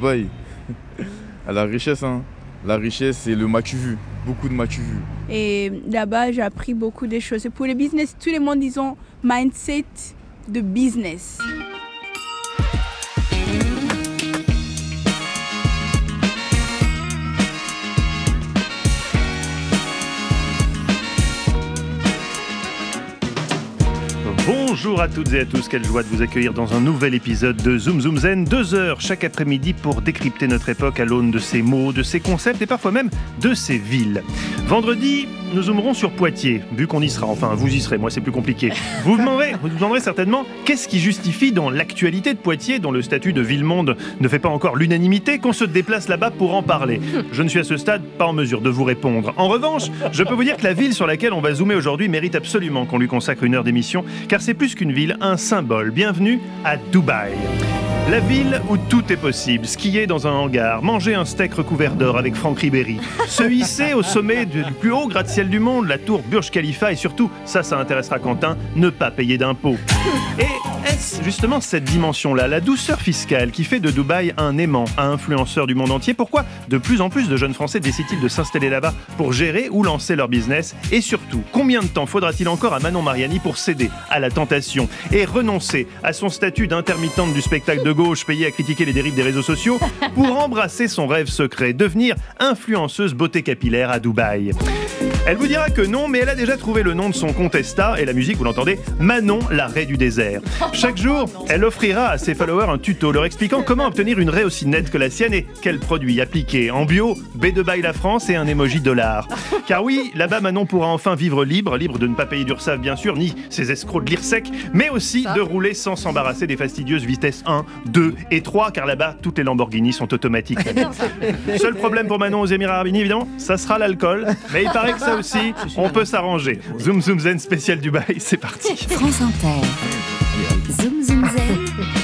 Dubaï. À la richesse, hein. La richesse, c'est le m'as-tu vu. Beaucoup de m'as-tu vu. Et là-bas, j'ai appris beaucoup de choses. Et pour les business, tout le monde, ils ont mindset de business. Bonjour à toutes et à tous, quelle joie de vous accueillir dans un nouvel épisode de Zoom Zoom Zen. 2 heures chaque après-midi pour décrypter notre époque à l'aune de ses mots, de ses concepts et parfois même de ses villes. Vendredi, nous zoomerons sur Poitiers, vu qu'on y sera, enfin vous y serez, moi c'est plus compliqué. Vous vous demanderez certainement qu'est-ce qui justifie dans l'actualité de Poitiers, dont le statut de ville-monde ne fait pas encore l'unanimité, qu'on se déplace là-bas pour en parler. Je ne suis à ce stade pas en mesure de vous répondre. En revanche, je peux vous dire que la ville sur laquelle on va zoomer aujourd'hui mérite absolument qu'on lui consacre 1 heure d'émission, car c'est plus qu'une ville, un symbole. Bienvenue à Dubaï. La ville où tout est possible. Skier dans un hangar, manger un steak recouvert d'or avec Franck Ribéry, se hisser au sommet du plus haut gratte-ciel du monde, la tour Burj Khalifa, et surtout, ça intéressera Quentin, ne pas payer d'impôts. Et est-ce justement cette dimension-là, la douceur fiscale, qui fait de Dubaï un aimant à influenceurs du monde entier? Pourquoi de plus en plus de jeunes Français décident-ils de s'installer là-bas pour gérer ou lancer leur business? Et surtout, combien de temps faudra-t-il encore à Manon Mariani pour céder à la tentation et renoncer à son statut d'intermittente du spectacle de gauche payée à critiquer les dérives des réseaux sociaux pour embrasser son rêve secret, devenir influenceuse beauté capillaire à Dubaï? Elle vous dira que non, mais elle a déjà trouvé le nom de son compte Insta et la musique, vous l'entendez, Manon, la raie du désert. Chaque jour, elle offrira à ses followers un tuto leur expliquant comment obtenir une raie aussi nette que la sienne et quels produits appliquer. En bio, B de Bail la France et un emoji $. Car oui, là-bas, Manon pourra enfin vivre libre de ne pas payer d'URSSAF bien sûr, ni ces escrocs de l'IRSEC, mais aussi de rouler sans s'embarrasser des fastidieuses vitesses 1, 2 et 3, car là-bas, toutes les Lamborghini sont automatiques. Seul problème pour Manon aux Émirats Arabes Unis, évidemment, ça sera l'alcool, mais il paraît que ça aussi, on peut s'arranger. Zoom Zoom Zen spécial Dubaï, c'est parti. France Inter. Zoom Zoom Zen.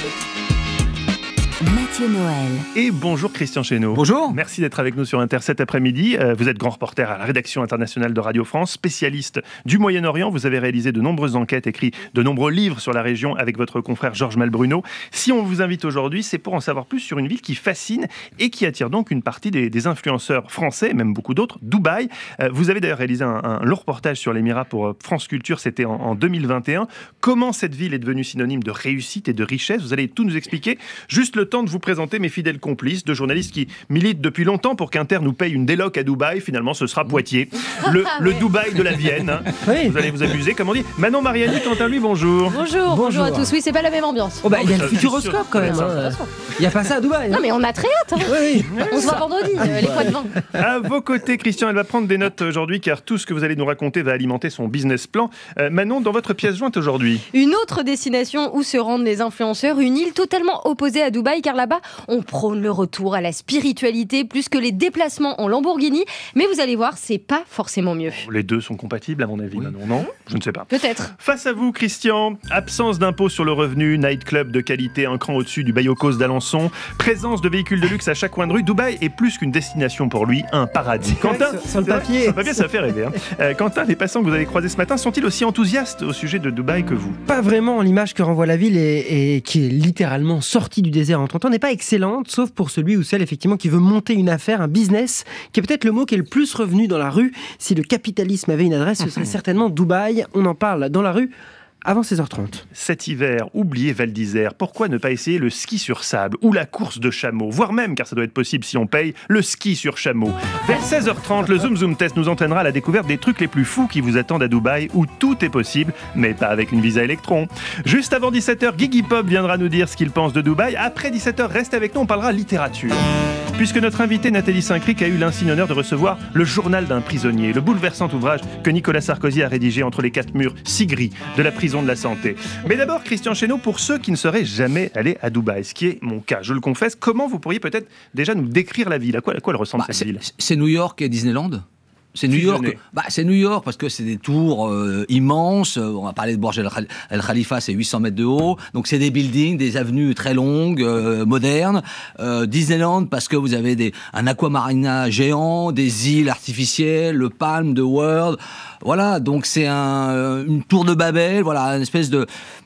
Noël. Et bonjour Christian Chesneau. Bonjour. Merci d'être avec nous sur Inter cet après-midi. Vous êtes grand reporter à la rédaction internationale de Radio France, spécialiste du Moyen-Orient. Vous avez réalisé de nombreuses enquêtes, écrit de nombreux livres sur la région avec votre confrère Georges Malbruno. Si on vous invite aujourd'hui, c'est pour en savoir plus sur une ville qui fascine et qui attire donc une partie des influenceurs français, même beaucoup d'autres, Dubaï. Vous avez d'ailleurs réalisé un long reportage sur l'Émirat pour France Culture, c'était en 2021. Comment cette ville est devenue synonyme de réussite et de richesse? Vous allez tout nous expliquer. Juste le temps de vous présenter mes fidèles complices, 2 journalistes qui militent depuis longtemps pour qu'Inter nous paye une déloc à Dubaï. Finalement, ce sera Poitiers, le Dubaï de la Vienne. Hein. Oui. Vous allez vous amuser, comme on dit. Manon Mariani, quant à lui, bonjour. Bonjour à tous. Oui, c'est pas la même ambiance. Oh bah, il y a le Futuroscope quand même. Il n'y a pas ça à Dubaï. Non, mais on a très hâte. Hein. Oui. On se voit vendredi, les poids de vin. À vos côtés, Christian, elle va prendre des notes aujourd'hui, car tout ce que vous allez nous raconter va alimenter son business plan. Manon, dans votre pièce jointe aujourd'hui. Une autre destination où se rendent les influenceurs, une île totalement opposée à Dubaï, car là-bas, on prône le retour à la spiritualité plus que les déplacements en Lamborghini. Mais vous allez voir, c'est pas forcément mieux. Les deux sont compatibles, à mon avis, Manon, non? Je ne sais pas. Peut-être. Face à vous, Christian, absence d'impôt sur le revenu, nightclub de qualité un cran au-dessus du Bayocos d'Alençon, présence de véhicules de luxe à chaque coin de rue. Dubaï est plus qu'une destination pour lui, un paradis. Quentin, sur le papier. Sur le papier, ça fait rêver. Hein. Quentin, les passants que vous avez croisés ce matin sont-ils aussi enthousiastes au sujet de Dubaï que vous? Pas vraiment. L'image que renvoie la ville et qui est littéralement sortie du désert en 30 ans n'est pas excellente, sauf pour celui ou celle effectivement qui veut monter une affaire, un business, qui est peut-être le mot qui est le plus revenu dans la rue. Si le capitalisme avait une adresse, ce serait certainement Dubaï. On en parle dans la rue avant 16h30. Cet hiver, oubliez Val d'Isère. Pourquoi ne pas essayer le ski sur sable ou la course de chameau, voire même, car ça doit être possible si on paye, le ski sur chameau. Vers 16h30, le Zoom Zoom Test nous entraînera à la découverte des trucs les plus fous qui vous attendent à Dubaï, où tout est possible, mais pas avec une visa électron. Juste avant 17h, Gigi Pop viendra nous dire ce qu'il pense de Dubaï. Après 17h, restez avec nous, on parlera littérature. Puisque notre invitée Nathalie Saint-Cric a eu l'insigne honneur de recevoir le journal d'un prisonnier, le bouleversant ouvrage que Nicolas Sarkozy a rédigé entre les 4 murs si gris de la prison de la Santé. Mais d'abord, Christian Chesneau, pour ceux qui ne seraient jamais allés à Dubaï, ce qui est mon cas, je le confesse, comment vous pourriez peut-être déjà nous décrire la ville? À quoi elle ressemble cette ville? C'est New York et Disneyland. C'est New York. C'est New York parce que c'est des tours immenses. On va parler de Burj Al Khalifa, c'est 800 mètres de haut. Donc c'est des buildings, des avenues très longues, modernes. Disneyland parce que vous avez un aquamarina géant, des îles artificielles, le Palm de World. Voilà, donc c'est une tour de Babel, voilà, une espèce de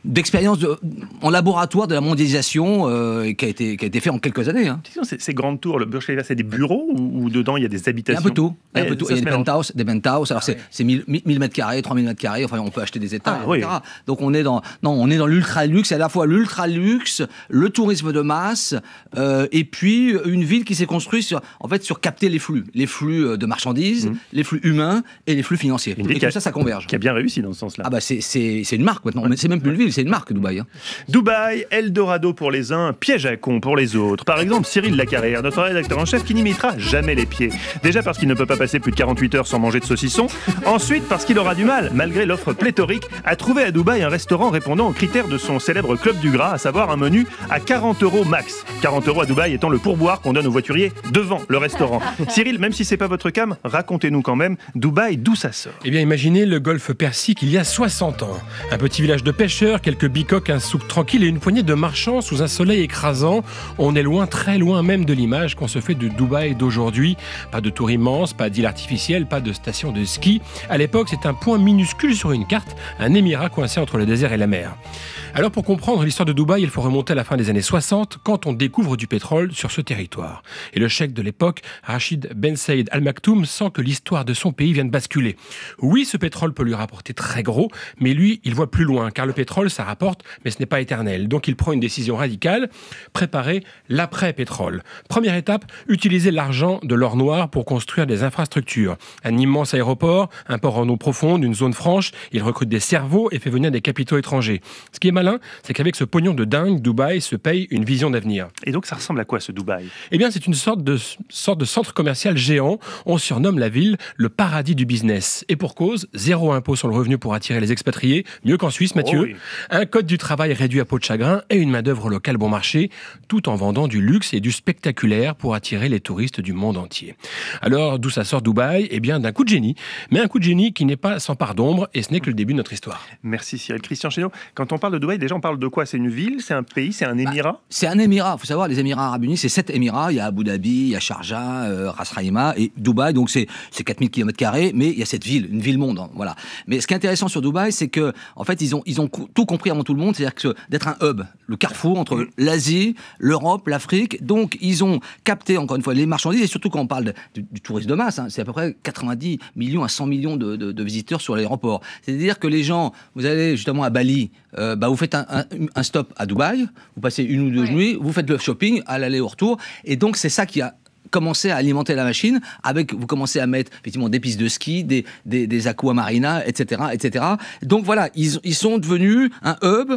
d'expérience en laboratoire de la mondialisation qui a été fait en quelques années. Hein. Ces grandes tours, le Burj Khalifa, c'est des bureaux ou dedans il y a des habitations? Un peu tout. Il y a des penthouse. Alors c'est 1000 mètres carrés, 3000 mètres carrés. Enfin, on peut acheter des étages, etc. Oui. Donc on est dans l'ultra luxe, à la fois l'ultra luxe, le tourisme de masse, et puis une ville qui s'est construite sur capter les flux de marchandises, les flux humains et les flux financiers. Et tout ça converge. Qui a bien réussi dans ce sens-là. Ah bah c'est une marque maintenant. C'est même plus une ville, c'est une marque, Dubaï. Hein. Dubaï, Eldorado pour les uns, piège à con pour les autres. Par exemple, Cyril Lacarrière, notre rédacteur en chef, qui n'y mettra jamais les pieds. Déjà parce qu'il ne peut pas passer plus de 48 heures sans manger de saucisson. Ensuite parce qu'il aura du mal, malgré l'offre pléthorique, à trouver à Dubaï un restaurant répondant aux critères de son célèbre club du gras, à savoir un menu à 40 € max. 40 € à Dubaï étant le pourboire qu'on donne aux voituriers devant le restaurant. Cyril, même si c'est pas votre cam, racontez-nous quand même Dubaï, d'où ça sort. Eh bien, imaginez le golfe Persique il y a 60 ans. Un petit village de pêcheurs, quelques bicoques, un souk tranquille et une poignée de marchands sous un soleil écrasant. On est loin, très loin même de l'image qu'on se fait de Dubaï d'aujourd'hui. Pas de tour immense, pas d'île artificielle, pas de station de ski. À l'époque, c'est un point minuscule sur une carte, un émirat coincé entre le désert et la mer. Alors pour comprendre l'histoire de Dubaï, il faut remonter à la fin des années 60 quand on découvre du pétrole sur ce territoire. Et le cheikh de l'époque, Rachid Ben Saïd Al Maktoum, sent que l'histoire de son pays vient de basculer. Oui, ce pétrole peut lui rapporter très gros, mais lui, il voit plus loin, car le pétrole, ça rapporte, mais ce n'est pas éternel. Donc il prend une décision radicale, préparer l'après-pétrole. Première étape, utiliser l'argent de l'or noir pour construire des infrastructures. Un immense aéroport, un port en eau profonde, une zone franche, il recrute des cerveaux et fait venir des capitaux étrangers. Ce qui est malin, c'est qu'avec ce pognon de dingue, Dubaï se paye une vision d'avenir. Et donc ça ressemble à quoi ce Dubaï? Eh bien c'est une sorte de centre commercial géant. On surnomme la ville le paradis du business. Et pour cause, 0 impôt sur le revenu pour attirer les expatriés, mieux qu'en Suisse, Mathieu. Oh oui. Un code du travail réduit à peau de chagrin et une main-d'œuvre locale bon marché, tout en vendant du luxe et du spectaculaire pour attirer les touristes du monde entier. Alors d'où ça sort Dubaï? Eh bien d'un coup de génie. Mais un coup de génie qui n'est pas sans part d'ombre et ce n'est que le début de notre histoire. Merci Cyril. Christian Chénaud, quand on parle de Dubaï, déjà on parle de quoi? C'est une ville, c'est un pays, c'est un émirat? C'est un émirat. Il faut savoir, les Émirats Arabes Unis, c'est 7 émirats. Il y a Abu Dhabi, il y a Sharjah, Ras Al-Khaimah et Dubaï. Donc c'est 4000 km², mais il y a cette ville, une ville-monde. Hein, voilà. Mais ce qui est intéressant sur Dubaï, c'est que en fait, ils ont tout compris avant tout le monde, c'est-à-dire que d'être un hub, le carrefour entre l'Asie, l'Europe, l'Afrique. Donc ils ont capté, encore une fois, les marchandises, et surtout quand on parle du tourisme de masse, hein, c'est à peu près 90 millions à 100 millions de visiteurs sur l'aéroport. C'est-à-dire que les gens, vous allez justement à Bali, vous faites un stop à Dubaï, vous passez une ou deux nuits, vous faites le shopping à l'aller au retour, et donc c'est ça qui a commencé à alimenter la machine, vous commencez à mettre effectivement des pistes de ski, des aqua marina, etc., etc. Donc voilà, ils sont devenus un hub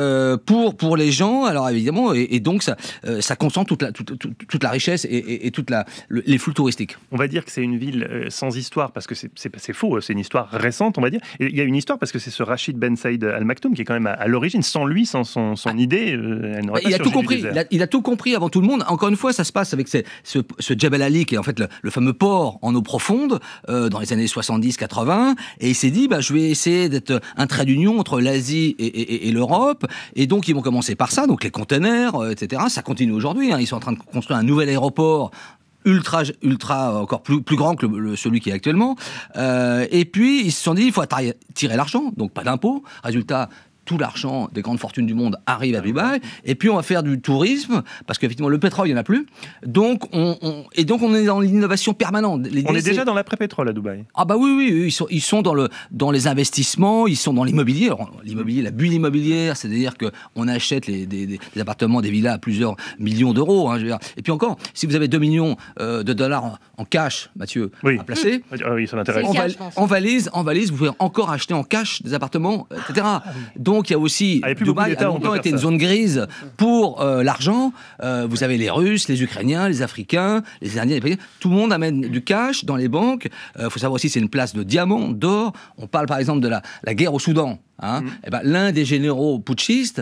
pour les gens. Alors évidemment, et donc ça concentre toute la richesse et les flux touristiques. On va dire que c'est une ville sans histoire parce que c'est faux, c'est une histoire récente, on va dire. Et il y a une histoire parce que c'est ce Rachid Ben Saïd Al Maktoum qui est quand même à l'origine. Sans lui, sans son idée, elle n'aurait pas surgi du désert. Il a tout compris avant tout le monde. Encore une fois, ça se passe avec ce Jebel Ali, qui est en fait le fameux port en eau profonde, dans les années 70-80, et il s'est dit, je vais essayer d'être un trait d'union entre l'Asie et l'Europe, et donc ils vont commencer par ça, donc les containers, etc. Ça continue aujourd'hui, hein. Ils sont en train de construire un nouvel aéroport ultra encore plus grand que celui qui est actuellement, et puis ils se sont dit, il faut tirer l'argent, donc pas d'impôts, résultat, tout l'argent des grandes fortunes du monde arrive à Dubaï, et puis on va faire du tourisme, parce qu'effectivement le pétrole, il n'y en a plus, donc on est dans l'innovation permanente. On est déjà dans l'après-pétrole à Dubaï. Ah bah oui, ils sont dans les investissements, ils sont dans l'immobilier. Alors, l'immobilier, la bulle immobilière, c'est-à-dire qu'on achète des appartements, des villas à plusieurs millions d'euros. Hein, je veux dire. Et puis encore, si vous avez 2 millions de dollars en cash, Mathieu, à placer, oui, ça m'intéresse. En valise, vous pouvez encore acheter en cash des appartements, etc. Donc il y a aussi, Dubaï a longtemps été une zone grise pour l'argent. Vous avez les Russes, les Ukrainiens, les Africains, les Indiens, tout le monde amène du cash dans les banques. Faut savoir aussi, c'est une place de diamants, d'or. On parle par exemple de la guerre au Soudan. Hein. L'un des généraux putschistes,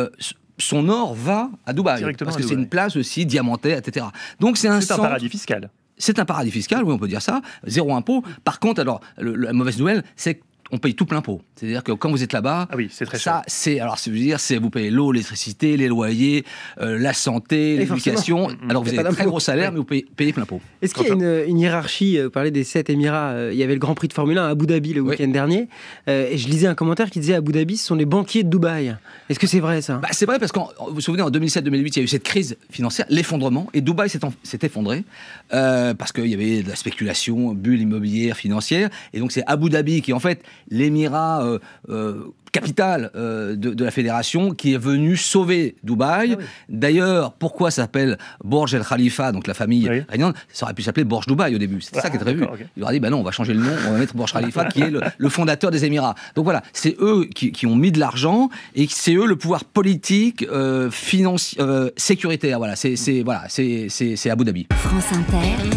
son or va à Dubaï, parce que c'est une place aussi diamantée, etc. Donc c'est un paradis fiscal. C'est un paradis fiscal, oui, on peut dire ça. 0 impôt. Par contre, alors, la mauvaise nouvelle, c'est que on paye tout plein pot. C'est-à-dire que quand vous êtes là-bas, Ah oui, c'est très ça, vous payez l'eau, l'électricité, les loyers, la santé, l'éducation. Alors vous Il y a avez pas un très d'impôt. gros salaire, mais vous payez plein pot. Est-ce qu'il y a une hiérarchie? Vous parlez des 7 Émirats. Il y avait le Grand Prix de Formule 1 à Abu Dhabi le Oui. week-end dernier. Et je lisais un commentaire qui disait Abu Dhabi, ce sont les banquiers de Dubaï. Est-ce que c'est vrai ça? Bah, c'est vrai parce que vous vous souvenez, en 2007-2008, il y a eu cette crise financière, l'effondrement, et Dubaï s'est effondré parce qu'il y avait de la spéculation, bulle immobilière, financière, et donc c'est Abu Dhabi qui est en fait l'émirat capitale de la fédération qui est venu sauver Dubaï. Ah oui. D'ailleurs, pourquoi ça s'appelle Burj Al Khalifa, donc la famille Oui. régnante, ça aurait pu s'appeler Burj Dubaï au début. C'était ça qui était prévu. d'accord, ok. Il leur a dit, bah non, on va changer le nom, on va mettre Burj Khalifa qui est le fondateur des Émirats. Donc voilà, c'est eux qui ont mis de l'argent et c'est eux le pouvoir politique, financier, sécuritaire. Voilà, c'est Abu Dhabi. France Inter.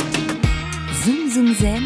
Zoom Zoom Zen.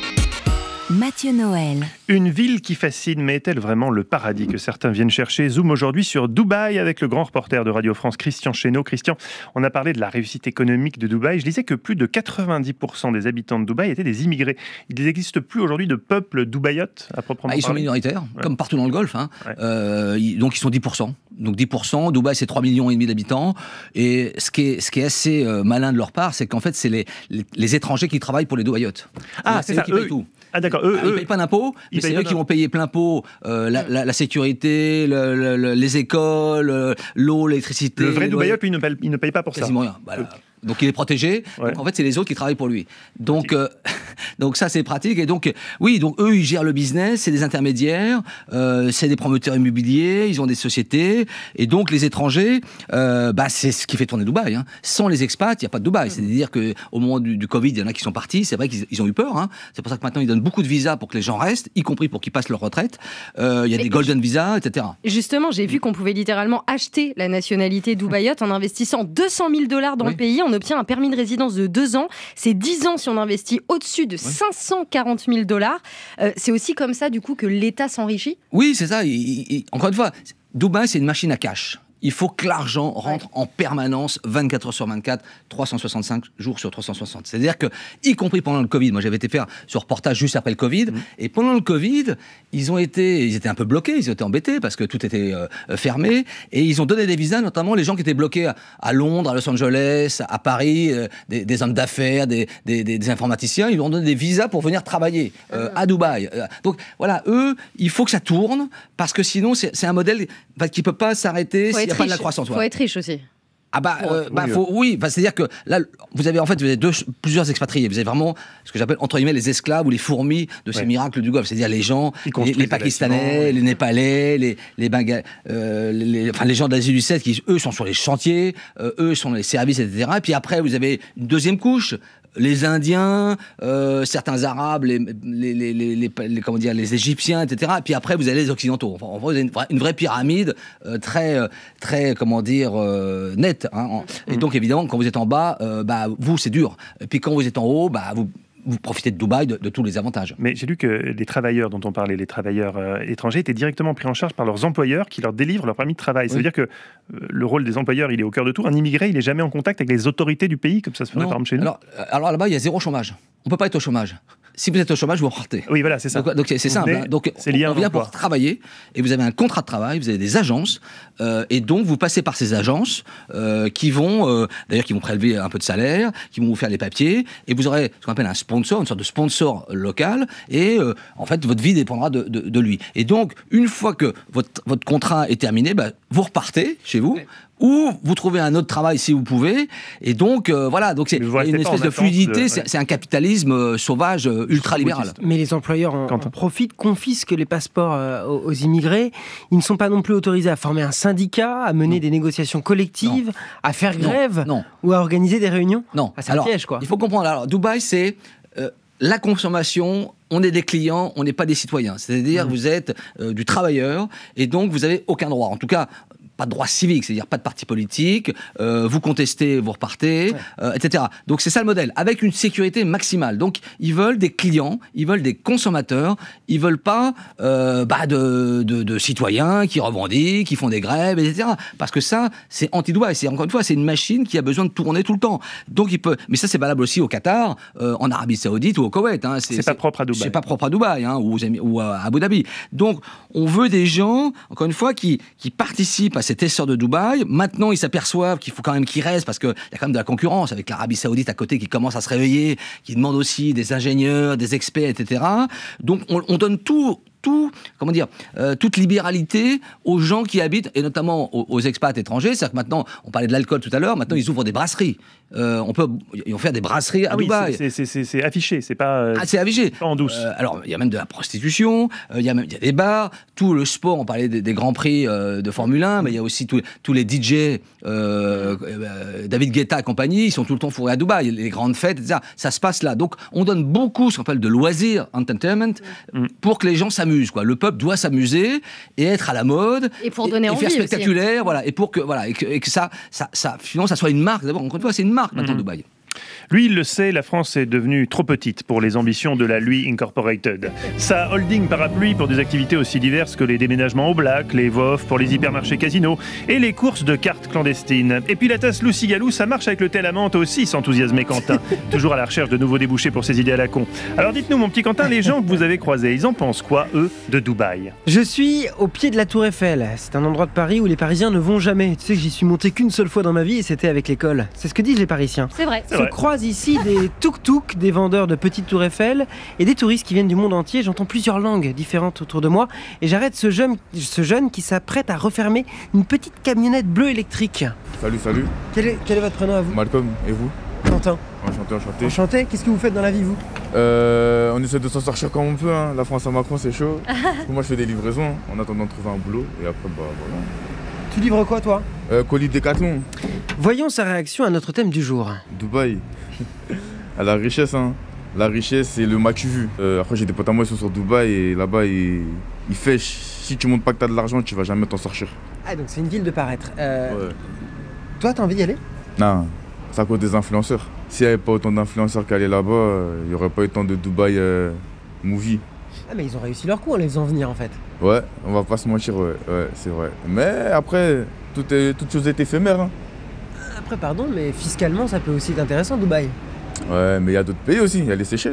Mathieu Noël. Une ville qui fascine, mais est-elle vraiment le paradis que certains viennent chercher? Zoom aujourd'hui sur Dubaï avec le grand reporter de Radio France, Christian Chesneau. Christian, on a parlé de la réussite économique de Dubaï. Je disais que plus de 90% des habitants de Dubaï étaient des immigrés. Il n'existe plus aujourd'hui de peuple dubaïote à proprement Ils sont parler. minoritaires, Ouais. comme partout dans le Golfe. Hein. Ouais. Donc ils sont 10%. Donc 10%, Dubaï c'est 3,5 millions d'habitants. Et ce qui est assez malin de leur part, c'est qu'en fait c'est les étrangers qui travaillent pour les Dubaïotes. Ah, c'est c'est eux ça, qui payent eux. tout. Ah d'accord, Ils ne eux, payent pas d'impôts, ils mais c'est payent eux pas qui vont payer plein pot la sécurité, les écoles, l'eau, l'électricité. le vrai les loyers. Dubaïote, lui, il ne paye pas pour ça. Quasiment rien. Voilà. Donc il est protégé. Ouais. Donc en fait c'est les autres qui travaillent pour lui. Donc donc ça c'est pratique. Et donc oui, donc eux ils gèrent le business, c'est des intermédiaires, c'est des promoteurs immobiliers, ils ont des sociétés. Et donc les étrangers, c'est ce qui fait tourner Dubaï. Hein. Sans les expats, il n'y a pas de Dubaï. C'est-à-dire que au moment du Covid, il y en a qui sont partis. C'est vrai qu'ils ont eu peur. Hein. C'est pour ça que maintenant ils donnent beaucoup de visas pour que les gens restent, y compris pour qu'ils passent leur retraite. Il y a des golden visas, etc. Justement, j'ai vu qu'on pouvait littéralement acheter la nationalité dubaïote en investissant $200 000 dans le pays. On obtient un permis de résidence de 2 ans. C'est 10 ans si on investit au-dessus de $540 000. C'est aussi comme ça, du coup, que l'État s'enrichit. Oui, c'est ça. Encore une fois, Dubaï, c'est une machine à cash. Il faut que l'argent rentre en permanence, 24 heures sur 24, 365 jours sur 360. C'est-à-dire que, y compris pendant le Covid, moi j'avais été faire ce reportage juste après le Covid, et pendant le Covid, ils étaient un peu bloqués, ils étaient embêtés parce que tout était fermé, et ils ont donné des visas, notamment les gens qui étaient bloqués à Londres, à Los Angeles, à Paris, des hommes d'affaires, des informaticiens, ils leur ont donné des visas pour venir travailler à Dubaï. Donc voilà, eux, il faut que ça tourne, parce que sinon c'est un modèle qui ne peut pas s'arrêter s'il n'y a pas de la croissance. Il faut être riche aussi. C'est-à-dire que là, vous avez plusieurs expatriés. Vous avez vraiment ce que j'appelle entre guillemets les esclaves ou les fourmis de ces miracles du Golfe. C'est-à-dire les gens, les Pakistanais, les Népalais, les gens d'Asie du Sud qui eux sont sur les chantiers, eux sont les services, etc. Et puis après, vous avez une deuxième couche. Les Indiens, certains Arabes, les Égyptiens, etc. Et puis après, vous avez les Occidentaux. Enfin, vous avez une vraie pyramide très nette. Hein. Et donc, évidemment, quand vous êtes en bas, vous, c'est dur. Et puis quand vous êtes en haut, vous profitez de Dubaï, de tous les avantages. Mais j'ai lu que les travailleurs dont on parlait, les travailleurs étrangers, étaient directement pris en charge par leurs employeurs qui leur délivrent leur permis de travail. Ça veut dire que le rôle des employeurs, il est au cœur de tout. Un immigré, il n'est jamais en contact avec les autorités du pays, comme ça se ferait par exemple chez nous. Alors là-bas, il y a zéro chômage. On ne peut pas être au chômage. Si vous êtes au chômage, vous partez. Oui, voilà, c'est ça. Donc c'est simple. Hein. Donc c'est lié à on vient pour travailler et vous avez un contrat de travail, vous avez des agences et donc vous passez par ces agences qui vont prélever un peu de salaire, qui vont vous faire les papiers et vous aurez ce qu'on appelle un sponsor, une sorte de sponsor local et en fait votre vie dépendra de lui. Et donc une fois que votre contrat est terminé, vous repartez chez vous. Ou vous trouvez un autre travail si vous pouvez, et donc donc c'est une espèce de fluidité, c'est un capitalisme sauvage ultra-libéral. Mais les employeurs en profitent, confisquent les passeports aux immigrés. Ils ne sont pas non plus autorisés à former un syndicat, à mener des négociations collectives, à faire grève ou à organiser des réunions. Non, c'est un piège quoi. Il faut comprendre, alors Dubaï c'est la consommation, on est des clients, on n'est pas des citoyens. C'est-à-dire vous êtes du travailleur, et donc vous n'avez aucun droit. En tout cas, pas de droit civique, c'est-à-dire pas de parti politique, vous contestez, vous repartez, etc. Donc c'est ça le modèle, avec une sécurité maximale. Donc ils veulent des clients, ils veulent des consommateurs, ils veulent pas de citoyens qui revendiquent, qui font des grèves, etc. Parce que ça, c'est anti-Dubaï. C'est encore une fois, c'est une machine qui a besoin de tourner tout le temps. Donc mais ça c'est valable aussi au Qatar, en Arabie Saoudite ou au Koweït. Hein. C'est pas propre à Dubaï. C'est pas propre à Dubaï, hein, ou à Abu Dhabi. Donc on veut des gens, encore une fois, qui participent à cet essor de Dubaï. Maintenant, ils s'aperçoivent qu'il faut quand même qu'ils restent parce qu'il y a quand même de la concurrence avec l'Arabie Saoudite à côté qui commence à se réveiller, qui demande aussi des ingénieurs, des experts, etc. Donc on donne toute libéralité aux gens qui habitent, et notamment aux expats étrangers. C'est-à-dire que maintenant, on parlait de l'alcool tout à l'heure, maintenant ils ouvrent des brasseries. Ils vont faire des brasseries à Dubaï. C'est affiché, c'est pas... c'est affiché. Pas en douce. Alors, il y a même de la prostitution, il y a des bars, tout le sport, on parlait des grands prix de Formule 1, mais il y a aussi tous les DJ, David Guetta et compagnie, ils sont tout le temps fourrés à Dubaï, les grandes fêtes, etc. Ça se passe là. Donc, on donne beaucoup, ce qu'on appelle de loisirs, entertainment, pour que les gens s'amusent, quoi. Le peuple doit s'amuser et être à la mode. Et pour donner envie faire spectaculaire, aussi. Voilà. Et pour que, et que ça, finalement, ça soit une marque. D'abord, encore une fois, c'est une marque maintenant, Dubaï. Lui, il le sait, la France est devenue trop petite pour les ambitions de la Lui Incorporated. Sa holding parapluie pour des activités aussi diverses que les déménagements au black, les VOF pour les hypermarchés casinos et les courses de cartes clandestines. Et puis la tasse Lucy Galou, ça marche avec le thé à la menthe aussi, s'enthousiasmait Quentin, toujours à la recherche de nouveaux débouchés pour ses idées à la con. Alors dites-nous, mon petit Quentin, les gens que vous avez croisés, ils en pensent quoi, eux, de Dubaï? Je suis au pied de la Tour Eiffel. C'est un endroit de Paris où les Parisiens ne vont jamais. Tu sais que j'y suis monté qu'une seule fois dans ma vie et c'était avec l'école. C'est ce que disent les Parisiens. C'est vrai. Se croisent ici des tuk-tuk, des vendeurs de petites tours Eiffel et des touristes qui viennent du monde entier. J'entends plusieurs langues différentes autour de moi et j'arrête ce jeune qui s'apprête à refermer une petite camionnette bleue électrique. Salut. Quel est votre prénom à vous? Malcolm, et vous? Quentin. Enchanté. Enchanté. Qu'est-ce que vous faites dans la vie, vous? On essaie de s'en sortir comme on peut, hein. La France à Macron, c'est chaud. Moi, je fais des livraisons en attendant de trouver un boulot et après, voilà. Tu livres quoi, toi? Colis Décathlon. Voyons sa réaction à notre thème du jour. Dubaï. À la richesse, hein. La richesse, c'est le matu vu. Après, j'ai des potes à moi qui sont sur Dubaï et là-bas, il fait. Si tu montres pas que t'as de l'argent, tu vas jamais t'en sortir. Ah, donc c'est une ville de paraître. Ouais. Toi, t'as envie d'y aller? Non, c'est à cause des influenceurs. S'il n'y avait pas autant d'influenceurs qui allaient là-bas, il n'y aurait pas autant de Dubaï movie. Ah, mais ils ont réussi leur coup en les faisant venir, en fait. Ouais, on va pas se mentir, ouais, c'est vrai. Mais après, toute chose est éphémère. Hein. Après, pardon, mais fiscalement, ça peut aussi être intéressant, Dubaï. Ouais, mais il y a d'autres pays aussi, il y a les Seychelles.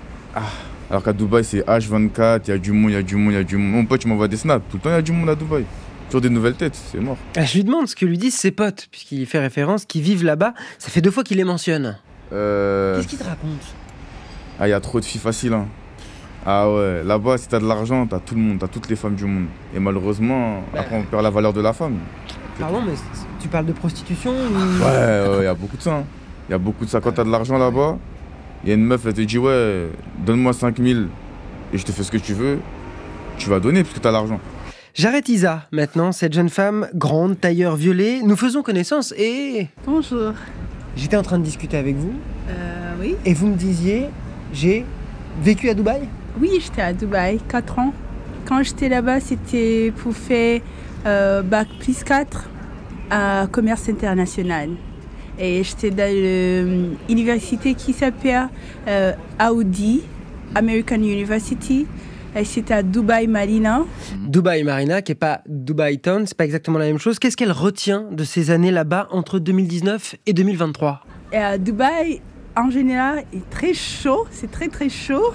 Alors qu'à Dubaï, c'est H24, il y a du monde. Mon pote, tu m'envoies des snaps, tout le temps il y a du monde à Dubaï. Toujours des nouvelles têtes, c'est mort. Je lui demande ce que lui disent ses potes, puisqu'il fait référence, qui vivent là-bas. Ça fait 2 fois qu'il les mentionne. Qu'est-ce qu'il te raconte? Il y a trop de filles faciles, hein. Ah ouais, là-bas, si t'as de l'argent, t'as tout le monde, t'as toutes les femmes du monde. Et malheureusement, après, on perd la valeur de la femme. Pardon, mais tu parles de prostitution ou... Ouais, il y a beaucoup de ça. Il y a beaucoup de ça. Quand t'as de l'argent là-bas, il y a une meuf, elle te dit, ouais, donne-moi 5000 et je te fais ce que tu veux. Tu vas donner parce que t'as l'argent. J'arrête Isa, maintenant, cette jeune femme, grande, tailleur violet. Nous faisons connaissance et... Bonjour. J'étais en train de discuter avec vous. Oui. Et vous me disiez, j'ai vécu à Dubaï? Oui, j'étais à Dubaï, 4 ans. Quand j'étais là-bas, c'était pour faire Bac plus 4 à commerce international. Et j'étais dans l'université qui s'appelle Audi, American University. Et c'était à Dubaï Marina. Dubaï Marina, qui n'est pas Dubaï Town, c'est pas exactement la même chose. Qu'est-ce qu'elle retient de ces années là-bas entre 2019 et 2023? Et à Dubaï, en général, est très chaud, c'est très très chaud.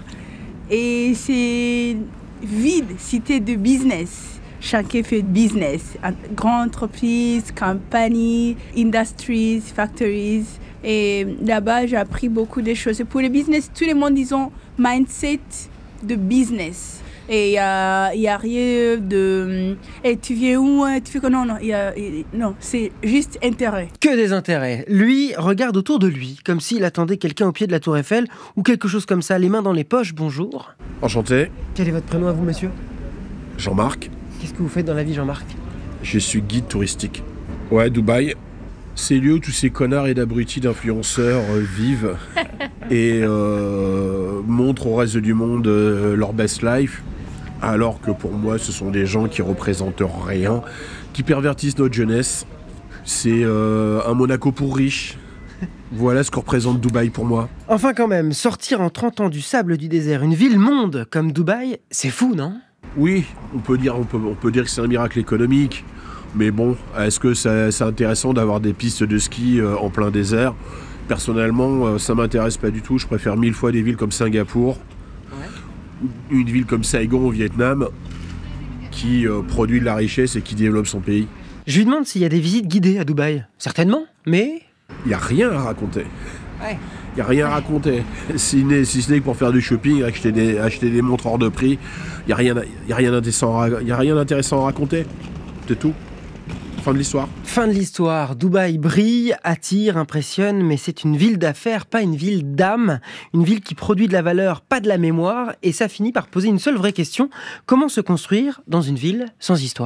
Et c'est vide, cité de business. Chacun fait business. Grande entreprise, compagnie, industries, factories. Et là-bas, j'ai appris beaucoup de choses. Et pour le business, tout le monde, ils ont mindset de business. Et il y a rien de... Et tu viens où? Tu fais que non, non, c'est juste intérêt. Que des intérêts. Lui regarde autour de lui, comme s'il attendait quelqu'un au pied de la Tour Eiffel, ou quelque chose comme ça, les mains dans les poches. Bonjour. Enchanté. Quel est votre prénom à vous, monsieur? Jean-Marc. Qu'est-ce que vous faites dans la vie, Jean-Marc? Je suis guide touristique. Ouais, Dubaï, c'est lieu où tous ces connards et d'abrutis d'influenceurs vivent et montrent au reste du monde leur best life. alors que pour moi, ce sont des gens qui représentent rien, qui pervertissent notre jeunesse. C'est un Monaco pour riches. Voilà ce que représente Dubaï pour moi. Enfin quand même, sortir en 30 ans du sable du désert, une ville-monde comme Dubaï, c'est fou, non ? Oui, on peut dire que c'est un miracle économique. Mais bon, est-ce que c'est intéressant d'avoir des pistes de ski en plein désert ? Personnellement, ça m'intéresse pas du tout. Je préfère 1000 fois des villes comme Singapour, une ville comme Saigon au Vietnam, qui produit de la richesse et qui développe son pays. Je lui demande s'il y a des visites guidées à Dubaï. Certainement, mais... Il n'y a rien à raconter. Il n'y a rien à raconter. Si ce n'est que pour faire du shopping, acheter des montres hors de prix, il n'y a rien d'intéressant à raconter. C'est tout. Fin de l'histoire. Fin de l'histoire. Dubaï brille, attire, impressionne, mais c'est une ville d'affaires, pas une ville d'âme. Une ville qui produit de la valeur, pas de la mémoire. Et ça finit par poser une seule vraie question. Comment se construire dans une ville sans histoire ?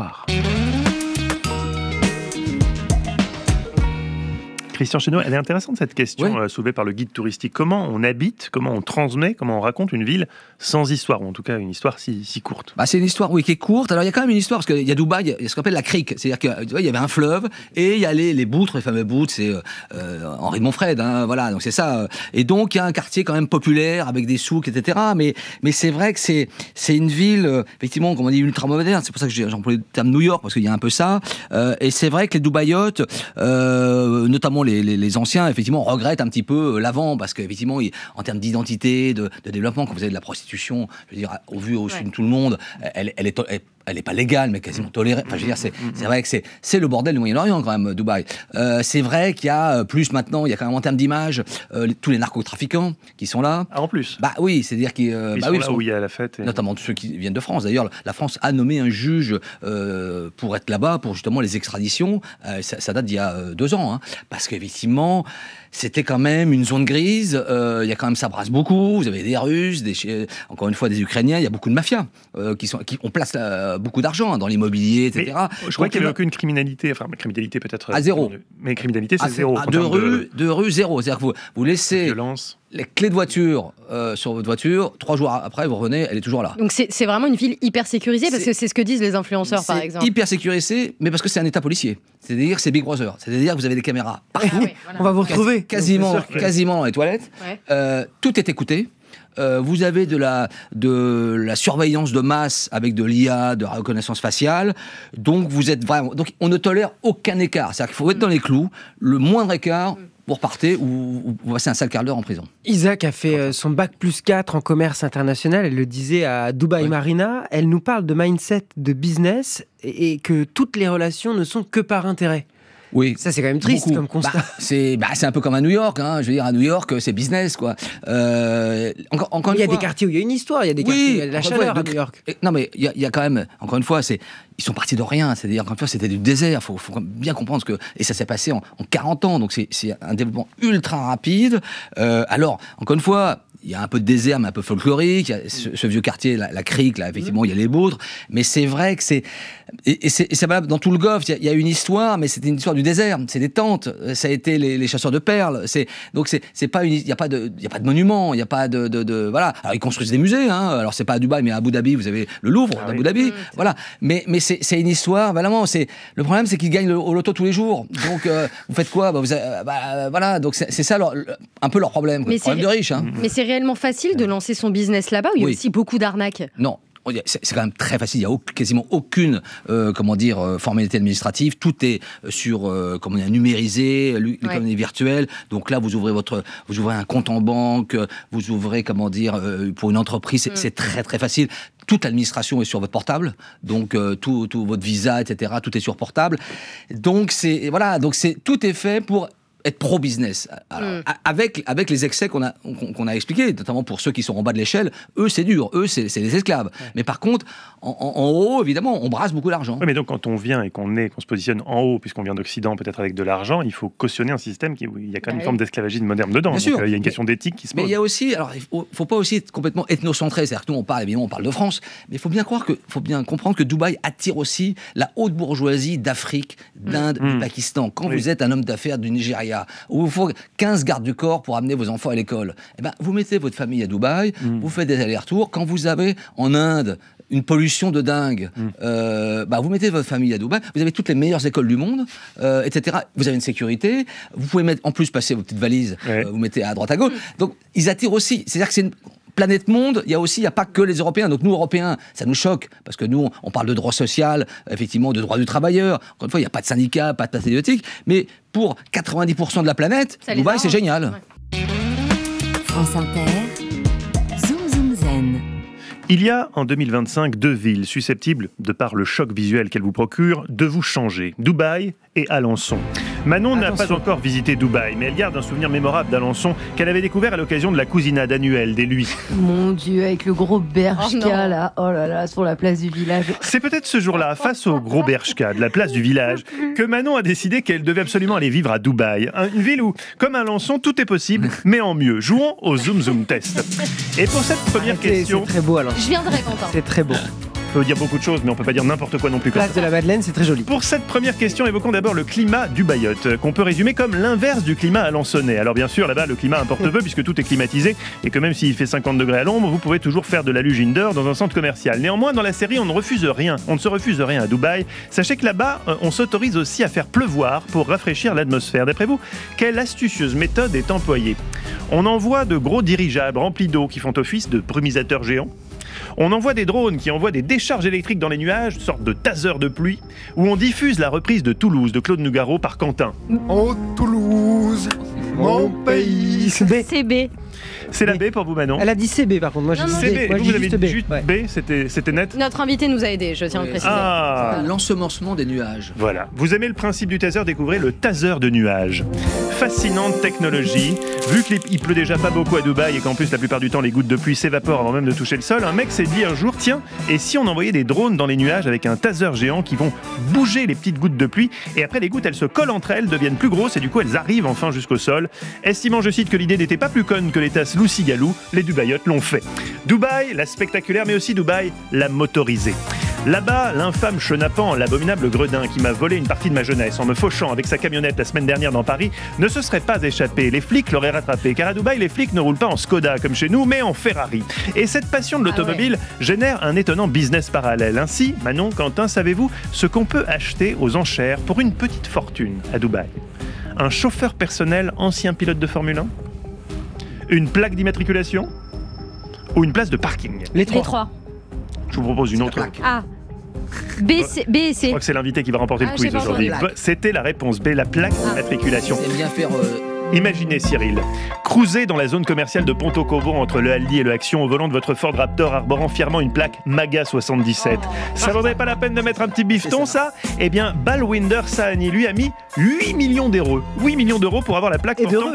Christian Chesneau, elle est intéressante cette question soulevée par le guide touristique. Comment on habite, comment on transmet, comment on raconte une ville sans histoire, ou en tout cas une histoire si courte? C'est une histoire qui est courte. Alors il y a quand même une histoire, parce qu'il y a Dubaï, il y a ce qu'on appelle la crique. C'est-à-dire qu'il y avait un fleuve, et il y a les boutres, les fameux boutres, c'est Henri de Montfred, voilà, donc c'est ça. Et donc il y a un quartier quand même populaire, avec des souks, etc. Mais c'est vrai que c'est une ville, effectivement, comme on dit, ultra-moderne. C'est pour ça que j'ai employé le terme New York, parce qu'il y a un peu ça. Et c'est vrai que les Dubaïotes, notamment les anciens, effectivement, regrettent un petit peu l'avant, parce qu'effectivement, en termes d'identité, de développement, quand vous avez de la prostitution, je veux dire, au vu au-dessus de tout le monde, elle est pas légale, mais quasiment tolérée. Enfin, je veux dire, c'est vrai que c'est le bordel du Moyen-Orient, quand même, Dubaï. C'est vrai qu'il y a plus maintenant, il y a quand même en termes d'image, tous les narcotrafiquants qui sont là. Ah, en plus? Oui, c'est-à-dire qu'ils sont là où il y a la fête. Notamment tous ceux qui viennent de France. D'ailleurs, la France a nommé un juge pour être là-bas, pour justement les extraditions. Ça date d'il y a 2 ans, hein, parce qu'effectivement, c'était quand même une zone grise. Il y a quand même, ça brasse beaucoup. Vous avez des Russes, encore une fois des Ukrainiens. Il y a beaucoup de mafias on place beaucoup d'argent dans l'immobilier, etc. Je crois qu'il n'y avait aucune criminalité. Enfin, criminalité peut-être à zéro. Mais criminalité, c'est zéro. De rue, zéro. C'est-à-dire que vous laissez violence. Les clés de voiture sur votre voiture. 3 jours après, vous revenez, elle est toujours là. Donc c'est vraiment une ville hyper sécurisée, parce que c'est ce que disent les influenceurs, par exemple. C'est hyper sécurisé, mais parce que c'est un état policier. C'est-à-dire que c'est Big Brother. C'est-à-dire que vous avez des caméras partout. Voilà. On va vous retrouver. Quasiment dans les toilettes. Tout est écouté. Vous avez de la surveillance de masse avec de l'IA, de reconnaissance faciale. Donc vous êtes vraiment. Donc on ne tolère aucun écart. C'est-à-dire qu'il faut être dans les clous. Le moindre écart, vous repartez ou vous passez un sale quart d'heure en prison. Isaac a fait son bac+4 en commerce international. Elle le disait à Dubaï Marina. Elle nous parle de mindset de business et que toutes les relations ne sont que par intérêt. Oui. Ça, c'est quand même triste comme constat. C'est un peu comme à New York, hein. Je veux dire, à New York, c'est business, quoi. Encore il y a des quartiers où il y a une histoire, il y a des quartiers où il y a de la chaleur à New York. Non, mais il y a quand même, encore une fois, ils sont partis de rien. C'est-à-dire, encore une fois, c'était du désert. Faut bien comprendre et ça s'est passé en 40 ans. Donc, c'est un développement ultra rapide. Alors, encore une fois, il y a un peu de désert, mais un peu folklorique. Il y a ce vieux quartier, la crique, là, effectivement, il y a les boutres. Mais c'est vrai que c'est valable dans tout le Golfe. Il y a une histoire, mais c'était une histoire du désert. C'est des tentes. Ça a été les chasseurs de perles. Donc, c'est pas il n'y a pas de monument. Il n'y a pas de voilà. Alors, ils construisent des musées, hein. Alors, c'est pas à Dubaï, mais à Abu Dhabi, vous avez le Louvre d'Abu Dhabi. Voilà. Mais c'est une histoire, vraiment. Le problème, c'est qu'ils gagnent au loto tous les jours. Donc, vous faites quoi? Voilà. Donc, c'est ça un peu leur problème. Le problème de riches, hein. Mais c'est réellement facile de lancer son business là-bas, ou il y a aussi beaucoup d'arnaques? Non. C'est quand même très facile. Il n'y a quasiment aucune formalité administrative. Tout est numérisé, l'économie virtuelle. Donc là, vous ouvrez un compte en banque, vous ouvrez pour une entreprise. C'est très très facile. Toute l'administration est sur votre portable, donc tout votre visa, etc. Tout est sur portable. Donc tout est fait pour être pro-business. Alors, avec les excès qu'on a expliqués, notamment pour ceux qui sont en bas de l'échelle, eux, c'est dur. Eux, c'est des esclaves. Ouais. Mais par contre, en haut, évidemment, on brasse beaucoup d'argent. Oui, mais donc, quand on vient et qu'on se positionne en haut, puisqu'on vient d'Occident, peut-être avec de l'argent, il faut cautionner un système où il y a quand même une forme d'esclavagisme moderne dedans. Bien sûr. Il y a une question d'éthique qui se pose. Mais il y a aussi, alors, il faut pas aussi être complètement ethnocentré. C'est-à-dire que nous, on parle de France, mais il faut bien comprendre que Dubaï attire aussi la haute bourgeoisie d'Afrique, d'Inde, du Pakistan. Quand vous êtes un homme d'affaires du Nigeria, où il faut 15 gardes du corps pour amener vos enfants à l'école, vous mettez votre famille à Dubaï, vous faites des allers-retours. Quand vous avez en Inde une pollution de dingue. Vous mettez votre famille à Dubaï, vous avez toutes les meilleures écoles du monde, etc. Vous avez une sécurité, vous pouvez en plus passer vos petites valises, vous mettez à droite à gauche. Donc ils attirent aussi. C'est-à-dire que c'est une planète monde, il n'y a pas que les Européens. Donc nous, Européens, ça nous choque, parce que nous, on parle de droit social, effectivement, de droit du travailleur. Encore une fois, il n'y a pas de syndicat, pas de patriotique, mais pour 90% de la planète, Dubaï, c'est génial. Ouais. France Inter, Zoom Zoom Zen. Il y a en 2025 deux villes susceptibles, de par le choc visuel qu'elles vous procurent, de vous changer. Dubaï et Alençon. Manon n'a pas encore visité Dubaï, mais elle garde un souvenir mémorable d'Alençon qu'elle avait découvert à l'occasion de la cousinade annuelle des Lui. Mon Dieu, avec le gros Bershka là, oh là là, sur la place du village. C'est peut-être ce jour-là, face au gros Bershka de la place du village, que Manon a décidé qu'elle devait absolument aller vivre à Dubaï. Une ville où, comme à Alençon, tout est possible, mais en mieux. Jouons au Zoom Zoom Test. Et pour cette première question... C'est très beau alors. Je viendrai, Quentin. C'est très beau. On peut dire beaucoup de choses, mais on peut pas dire n'importe quoi non plus. Place de la Madeleine, c'est très joli. Pour cette première question, évoquons d'abord le climat du Bayotte, qu'on peut résumer comme l'inverse du climat alençonnais. Alors bien sûr, là-bas, le climat importe peu, puisque tout est climatisé, et que même s'il fait 50 degrés à l'ombre, vous pouvez toujours faire de la luge indoor dans un centre commercial. Néanmoins, dans la série, on ne se refuse rien à Dubaï. Sachez que là-bas, on s'autorise aussi à faire pleuvoir pour rafraîchir l'atmosphère. D'après vous, quelle astucieuse méthode est employée ? On envoie de gros dirigeables remplis d'eau qui font office de brumisateurs géants. On envoie des drones qui envoient des décharges électriques dans les nuages, une sorte de taser de pluie, où on diffuse la reprise de Toulouse de Claude Nougaro par Quentin. Oh Toulouse, mon pays. C'est B. C'est la B pour vous, Manon. Elle a dit CB par contre. Moi, j'ai dit CB. moi, Vous avez dit B. juste B, c'était net. Notre invité nous a aidés, je tiens à le préciser. Ah, l'ensemencement des nuages. Voilà. Vous aimez le principe du taser, découvrez le taser de nuages. Fascinante technologie. Vu qu'il pleut déjà pas beaucoup à Dubaï et qu'en plus la plupart du temps les gouttes de pluie s'évaporent avant même de toucher le sol, un mec s'est dit un jour, tiens, et si on envoyait des drones dans les nuages avec un taser géant qui vont bouger les petites gouttes de pluie, et après les gouttes elles se collent entre elles, deviennent plus grosses et du coup elles arrivent enfin jusqu'au sol. Estimant, je cite, que l'idée n'était pas plus conne que les tasses Loussigalou, les Dubaïotes l'ont fait. Dubaï, la spectaculaire, mais aussi Dubaï, la motorisée. Là-bas, l'infâme chenapan, l'abominable gredin qui m'a volé une partie de ma jeunesse en me fauchant avec sa camionnette la semaine dernière dans Paris, ne se serait pas échappé. Les flics l'auraient rattrapé, car à Dubaï, les flics ne roulent pas en Skoda comme chez nous, mais en Ferrari. Et cette passion de l'automobile génère un étonnant business parallèle. Ainsi, Manon, Quentin, savez-vous ce qu'on peut acheter aux enchères pour une petite fortune à Dubaï ? Un chauffeur personnel ancien pilote de Formule 1 ? Une plaque d'immatriculation ? Ou une place de parking ? Les trois. Je vous propose une autre. A. B et C. Je crois que c'est l'invité qui va remporter le quiz aujourd'hui. C'était la réponse B, la plaque d'immatriculation. C'est bien faire... Imaginez, Cyril, cruiser dans la zone commerciale de Ponto Cobo entre le Aldi et le Action au volant de votre Ford Raptor arborant fièrement une plaque MAGA 77. Ça vaudrait pas la peine de mettre un petit bifton, ça ? Eh bien, Balwinder Sahani, lui, a mis 8 millions d'euros. 8 millions d'euros pour avoir la plaque portant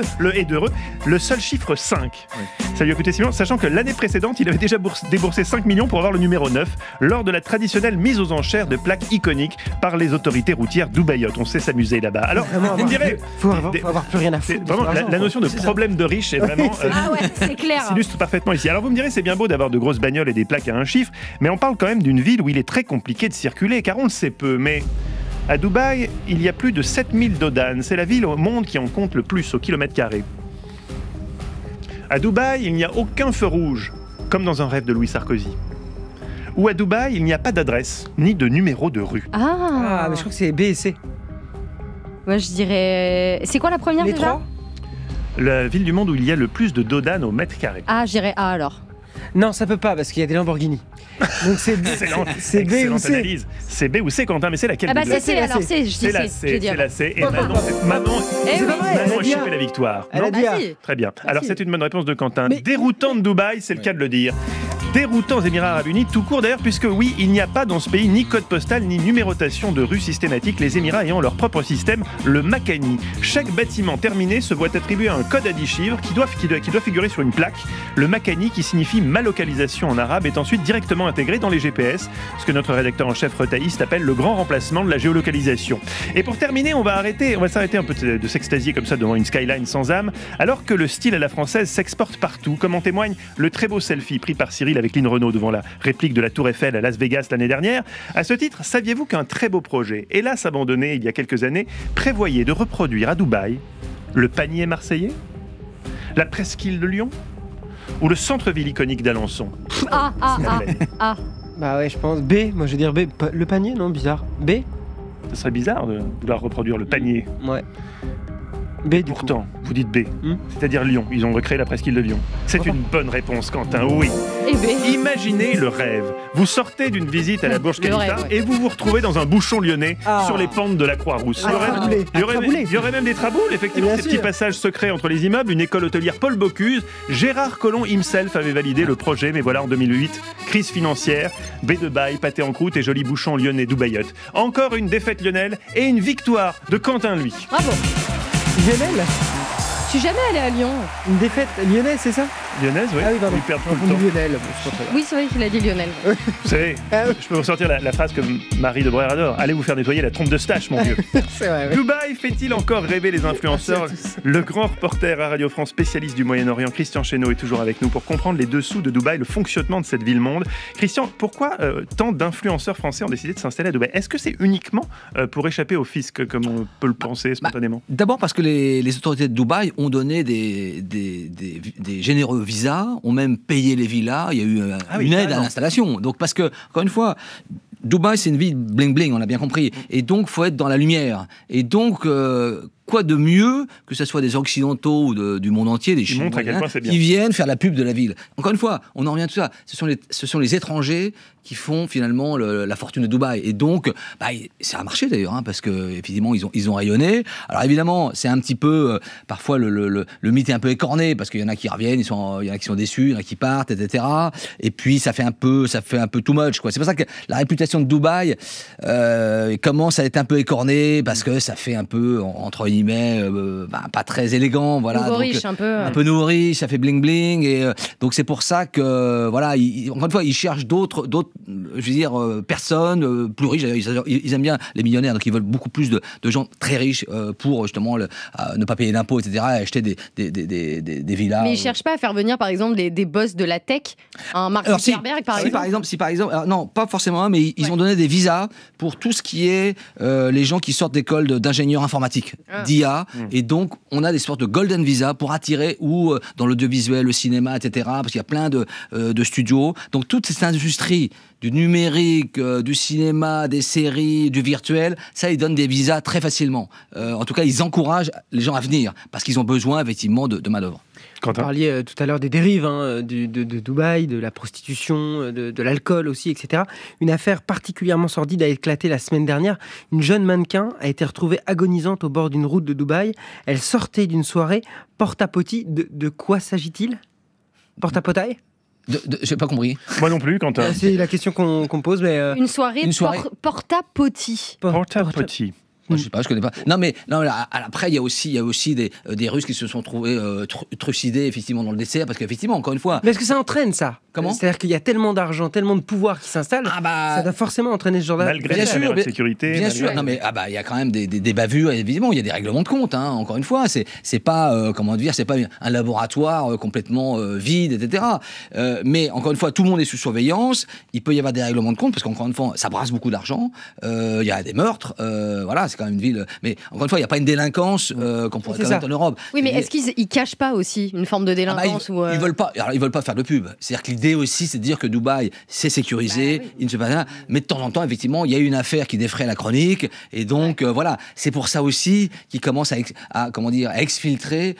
le seul chiffre 5. Oui. Ça lui a coûté 6 millions, sachant que l'année précédente, il avait déjà déboursé 5 millions pour avoir le numéro 9 lors de la traditionnelle mise aux enchères de plaques iconiques par les autorités routières dubaïotes. On sait s'amuser là-bas. Alors, vous me direz... Faut avoir plus rien à foutre. Vraiment, la notion de problème de riche est vraiment c'est clair. s'illustre parfaitement ici. Alors vous me direz, c'est bien beau d'avoir de grosses bagnoles et des plaques à un chiffre, mais on parle quand même d'une ville où il est très compliqué de circuler, car on le sait peu, mais à Dubaï, il y a plus de 7000 dodanes. C'est la ville au monde qui en compte le plus au kilomètre carré. À Dubaï, il n'y a aucun feu rouge, comme dans un rêve de Louis Sarkozy. Ou à Dubaï, il n'y a pas d'adresse, ni de numéro de rue. Ah, mais je crois que c'est B et C. Moi, je dirais... C'est quoi la première Les déjà ? 3 ? La ville du monde où il y a le plus de dodanes au mètre carré. Ah, je dirais A alors. Non, ça peut pas, parce qu'il y a des Lamborghini. Donc c'est B ou C. Analyse. C'est B ou C, Quentin, mais c'est laquelle Ah bah des deux ? c'est C alors, C, je dis C. C'est la C. Et Manon a chipé la victoire. Elle a dit A. Très bien. Alors c'est une bonne réponse de Quentin. Déroutant de Dubaï, c'est le cas de le dire. Déroutant aux Émirats Arabes Unis, tout court d'ailleurs, puisque oui, il n'y a pas dans ce pays ni code postal ni numérotation de rue systématique, les Émirats ayant leur propre système, le Makani. Chaque bâtiment terminé se voit attribuer un code à 10 chiffres qui doit figurer sur une plaque. Le Makani, qui signifie ma localisation en arabe, est ensuite directement intégré dans les GPS, ce que notre rédacteur en chef Retaïste appelle le grand remplacement de la géolocalisation. Et pour terminer, on va s'arrêter un peu de s'extasier comme ça devant une skyline sans âme, alors que le style à la française s'exporte partout, comme en témoigne le très beau selfie pris par Cyril avec Lynn Renault devant la réplique de la Tour Eiffel à Las Vegas l'année dernière. À ce titre, saviez-vous qu'un très beau projet, hélas abandonné il y a quelques années, prévoyait de reproduire à Dubaï le panier marseillais, la presqu'île de Lyon ou le centre-ville iconique d'Alençon ? Bah ouais, je pense. B, moi je vais dire B. Le panier, non, bizarre. B. Ce serait bizarre de vouloir reproduire le panier. Ouais. B, du Pourtant, vous dites B, c'est-à-dire Lyon. Ils ont recréé la presqu'île de Lyon. C'est une bonne réponse, Quentin, oui. Et B. Imaginez le rêve. Vous sortez d'une visite à la Burj Khalifa et vous vous retrouvez dans un bouchon lyonnais sur les pentes de la Croix-Rousse. Il y aurait même des traboules, effectivement, ces petits passages secrets entre les immeubles. Une école hôtelière Paul Bocuse. Gérard Collomb himself avait validé le projet, mais voilà, en 2008, crise financière, baie de Baille, pâté en croûte et joli bouchon lyonnais d'Ubayotte. Encore une défaite lyonnaise et une victoire de Quentin, lui. Bravo. Lionel. Je suis jamais allé à Lyon. Une défaite lyonnaise, c'est ça? Lyonnaise, oui. Ah oui, pardon. Ils perdent tout le temps. Lionel. Oui, c'est vrai qu'il a dit Lionel. Vous savez, je peux vous sortir la phrase que Marie de Breuer adore. Allez vous faire nettoyer la trompe de Stache, mon vieux. C'est vrai, oui. Dubaï fait-il encore rêver les influenceurs? Le grand reporter à Radio France, spécialiste du Moyen-Orient, Christian Chesneau, est toujours avec nous pour comprendre les dessous de Dubaï, le fonctionnement de cette ville-monde. Christian, pourquoi tant d'influenceurs français ont décidé de s'installer à Dubaï? Est-ce que c'est uniquement pour échapper au fisc, comme on peut le penser spontanément? D'abord parce que les autorités de Dubaï ont donné des généreux visas, ont même payé les villas, il y a eu une aide à l'installation. Donc parce que, encore une fois, Dubaï c'est une ville bling-bling, on l'a bien compris, et donc il faut être dans la lumière. Et donc, quoi de mieux que ce soit des Occidentaux ou du monde entier, des Chinois, qui viennent faire la pub de la ville. Encore une fois, on en revient à tout ça, ce sont les étrangers qui font finalement la fortune de Dubaï. Et donc, ça a marché d'ailleurs, parce que évidemment ils ont rayonné. Alors évidemment, c'est un petit peu, parfois le mythe est un peu écorné, parce qu'il y en a qui reviennent, il y en a qui sont déçus, il y en a qui partent, etc. Et puis ça fait un peu too much, quoi. C'est pour ça que la réputation de Dubaï commence à être un peu écornée, parce que ça fait un peu, entre guillemets, pas très élégant, voilà. Nouveau riche, un peu. Un peu nouveau riche, ça fait bling bling, et donc c'est pour ça que, voilà, encore une fois, ils cherchent d'autres je veux dire, personnes plus riches. Ils aiment bien les millionnaires, donc ils veulent beaucoup plus de gens très riches pour justement ne pas payer d'impôts, etc., et acheter des villas. Mais ils cherchent pas à faire venir, par exemple, des boss de la tech, un Mark Zuckerberg, par exemple. Si par exemple, alors non, pas forcément, mais ils ont donné des visas pour tout ce qui est les gens qui sortent d'écoles d'ingénieurs informatiques, d'IA, et donc on a des sortes de golden visa pour attirer ou dans l'audiovisuel, le cinéma, etc., parce qu'il y a plein de studios. Donc toute cette industrie du numérique, du cinéma, des séries, du virtuel, ça, ils donnent des visas très facilement. En tout cas, ils encouragent les gens à venir, parce qu'ils ont besoin, effectivement, de main-d'œuvre. Vous parliez tout à l'heure des dérives de Dubaï, de la prostitution, de l'alcool aussi, etc. Une affaire particulièrement sordide a éclaté la semaine dernière. Une jeune mannequin a été retrouvée agonisante au bord d'une route de Dubaï. Elle sortait d'une soirée porte-à-potty. De quoi s'agit-il? Porte-à-potaille? J'ai pas compris. Moi non plus, Quentin. C'est la question qu'on pose, mais... Une soirée porta-potty. Porta-potty. Je sais pas, je connais pas. Non, mais après, il y a aussi des Russes qui se sont trouvés trucidés, effectivement, dans le dessert, parce qu'effectivement, encore une fois... Mais est-ce que ça entraîne, ça? Comment? C'est-à-dire qu'il y a tellement d'argent, tellement de pouvoir qui s'installe, ça doit forcément entraîner ce genre d'affaires. Malgré la sécurité. Bien sûr. Non, mais il y a quand même des bavures, évidemment, il y a des règlements de compte, encore une fois. C'est pas, c'est pas un laboratoire complètement vide, etc. Mais encore une fois, tout le monde est sous surveillance. Il peut y avoir des règlements de compte, parce qu'encore une fois, ça brasse beaucoup d'argent. Il y a des meurtres. Voilà, c'est quand même une ville. Mais encore une fois, il n'y a pas une délinquance qu'on pourrait connaître en Europe. Oui, mais est-ce qu'ils cachent pas aussi une forme de délinquance ils veulent pas. Alors, ils veulent pas faire de pub. C'est-à-dire que l'idée aussi, c'est de dire que Dubaï, c'est sécurisé, il ne se passe rien. Mais de temps en temps, effectivement, il y a une affaire qui défraie la chronique, et donc voilà, c'est pour ça aussi qu'ils commencent à exfiltrer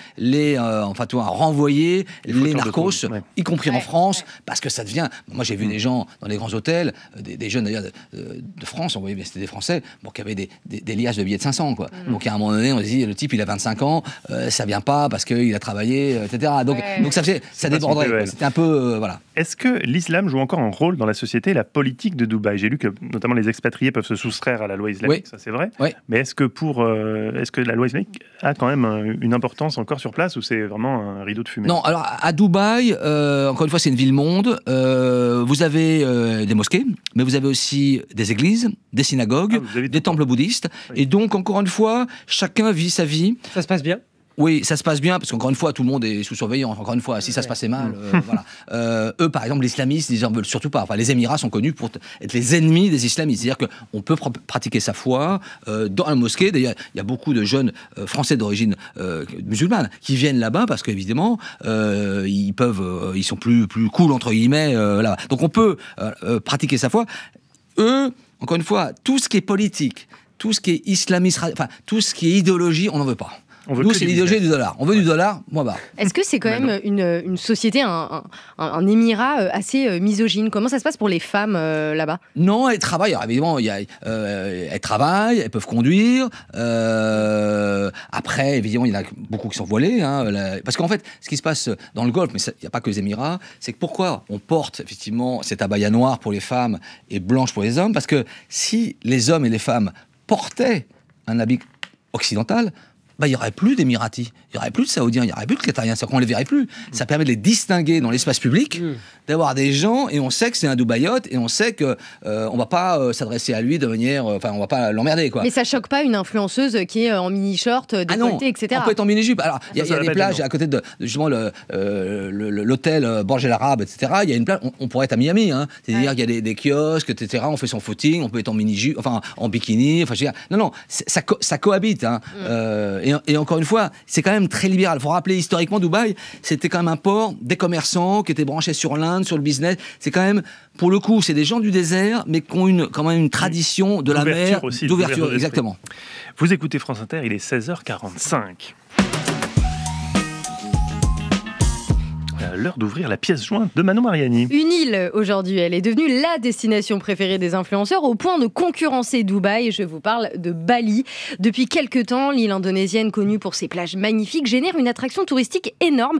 à renvoyer les narcos, y compris en France, parce que ça devient. Moi, j'ai vu des gens dans les grands hôtels, des jeunes d'ailleurs de France, on voyait bien c'était des Français, qui avaient des liasses de billets de 500, quoi. Donc à un moment donné, on se dit, le type, il a 25 ans, ça vient pas parce qu'il a travaillé, etc. Donc ça déborderait. C'était un peu voilà. Est-ce que l'islam joue encore un rôle dans la société et la politique de Dubaï? J'ai lu que notamment les expatriés peuvent se soustraire à la loi islamique, ça c'est vrai. Mais est-ce que la loi islamique a quand même une importance encore sur place, ou c'est vraiment un rideau de fumée? Non, alors à Dubaï, encore une fois, c'est une ville-monde. Vous avez des mosquées, mais vous avez aussi des églises, des synagogues, des temples bouddhistes. Et donc, encore une fois, chacun vit sa vie. Ça se passe bien? Oui, ça se passe bien, parce qu'encore une fois, tout le monde est sous surveillance. Encore une fois, si ça se passait mal, voilà. Eux, par exemple, les islamistes, ils en veulent surtout pas. Enfin, les Émirats sont connus pour être les ennemis des islamistes. C'est-à-dire qu'on peut pratiquer sa foi dans la mosquée. D'ailleurs, il y a beaucoup de jeunes Français d'origine musulmane qui viennent là-bas parce qu'évidemment, ils sont plus cool, entre guillemets, là. Donc on peut pratiquer sa foi. Eux, encore une fois, tout ce qui est politique, tout ce qui est islamiste, enfin, tout ce qui est idéologie, on n'en veut pas. Nous, c'est l'idéologie du dollar. On veut du dollar, moi, bah. Est-ce que c'est quand même une société, un émirat assez misogyne? Comment ça se passe pour les femmes là-bas? Non, elles travaillent. Alors, évidemment, elles travaillent, elles peuvent conduire. Après, évidemment, il y en a beaucoup qui sont voilés. Parce qu'en fait, ce qui se passe dans le Golfe, mais il n'y a pas que les Émirats, c'est que pourquoi on porte effectivement cet abaya noir pour les femmes et blanche pour les hommes? Parce que si les hommes et les femmes portaient un habit occidental, il n'y aurait plus d'Émiratis, il n'y aurait plus de Saoudiens, il n'y aurait plus de Qatariens, c'est-à-dire qu'on ne les verrait plus. Ça permet de les distinguer dans l'espace public, d'avoir des gens, et on sait que c'est un Dubaïote, et on sait qu'on ne va pas s'adresser à lui de manière... Enfin, on ne va pas l'emmerder, quoi. Mais ça ne choque pas une influenceuse qui est en mini-short, décolleté, etc. On peut être en mini-jupe. Alors, il y a des plages à côté de justement l'hôtel Borj El Arab, etc. Il y a une plage, on pourrait être à Miami, hein. C'est-à-dire qu'il y a des kiosques, etc. On fait son footing, on peut être en mini-jupe, enfin, en bikini, enfin, je veux dire, non, ça cohabite, hein. Et encore une fois, c'est quand même très libéral. Il faut rappeler, historiquement, Dubaï, c'était quand même un port des commerçants qui étaient branchés sur l'Inde, sur le business. C'est quand même, pour le coup, c'est des gens du désert, mais qui ont quand même une tradition de la mer, d'ouverture, exactement. Vous écoutez France Inter, il est 16h45. L'heure d'ouvrir la pièce jointe de Manon Mariani. Une île, aujourd'hui, elle est devenue la destination préférée des influenceurs au point de concurrencer Dubaï. Je vous parle de Bali. Depuis quelques temps, l'île indonésienne, connue pour ses plages magnifiques, génère une attraction touristique énorme.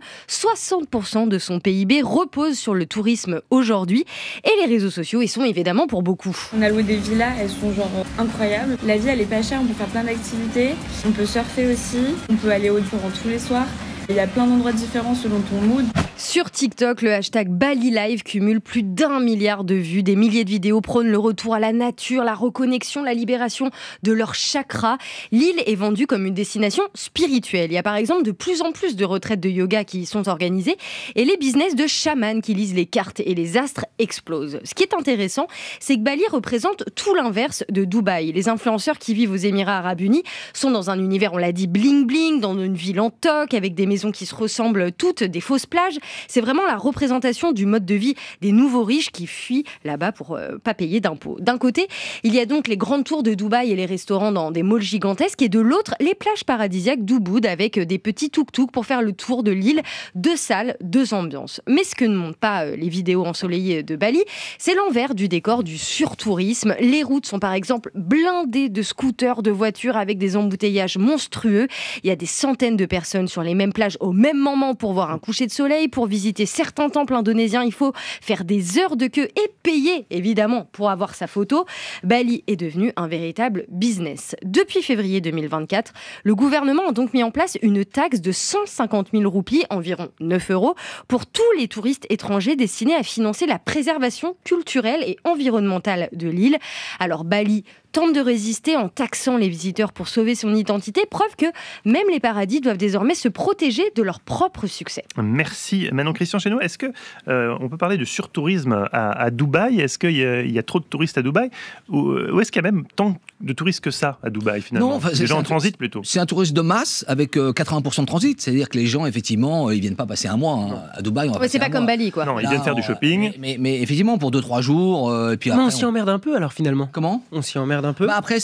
60% de son PIB repose sur le tourisme aujourd'hui. Et les réseaux sociaux y sont évidemment pour beaucoup. On a loué des villas, elles sont incroyables. La vie, elle est pas chère, on peut faire plein d'activités. On peut surfer aussi, on peut aller au restaurant tous les soirs. Il y a plein d'endroits différents selon ton mood. Sur TikTok, le hashtag Bali Live cumule plus d'1 milliard de vues. Des milliers de vidéos prônent le retour à la nature, la reconnexion, la libération de leurs chakras. L'île est vendue comme une destination spirituelle. Il y a par exemple de plus en plus de retraites de yoga qui y sont organisées et les business de chamans qui lisent les cartes et les astres explosent. Ce qui est intéressant, c'est que Bali représente tout l'inverse de Dubaï. Les influenceurs qui vivent aux Émirats Arabes Unis sont dans un univers, on l'a dit, bling-bling, dans une ville en toc, avec des maisons qui se ressemblent toutes, des fausses plages. C'est vraiment la représentation du mode de vie des nouveaux riches qui fuient là-bas pour pas payer d'impôts. D'un côté, il y a donc les grandes tours de Dubaï et les restaurants dans des malls gigantesques, et de l'autre, les plages paradisiaques d'Ubud avec des petits tuk-tuk pour faire le tour de l'île. 2 salles, 2 ambiances. Mais ce que ne montrent pas les vidéos ensoleillées de Bali, c'est l'envers du décor du surtourisme. Les routes sont par exemple blindées de scooters, de voitures avec des embouteillages monstrueux. Il y a des centaines de personnes sur les mêmes plages au même moment pour voir un coucher de soleil, pour visiter certains temples indonésiens. Il faut faire des heures de queue et payer, évidemment, pour avoir sa photo. Bali est devenu un véritable business. Depuis février 2024, le gouvernement a donc mis en place une taxe de 150 000 roupies, environ 9 €, pour tous les touristes étrangers destinés à financer la préservation culturelle et environnementale de l'île. Alors Bali tente de résister en taxant les visiteurs pour sauver son identité, preuve que même les paradis doivent désormais se protéger de leur propre succès. Merci Manon. Christian Chesneau, est-ce que on peut parler de surtourisme à Dubaï? Est-ce qu'il y a trop de touristes à Dubaï, ou est-ce qu'il y a même tant de touristes que ça à Dubaï finalement? Non, les gens en transit plutôt. C'est un tourisme de masse avec 80% de transit, c'est-à-dire que les gens effectivement ils viennent pas passer un mois hein. À Dubaï. C'est pas comme Bali quoi. Non, ils viennent faire du shopping. Mais effectivement pour 2-3 jours. Et puis après, on s'y emmerde un peu alors finalement. Comment? On s'y emmerde un peu. Après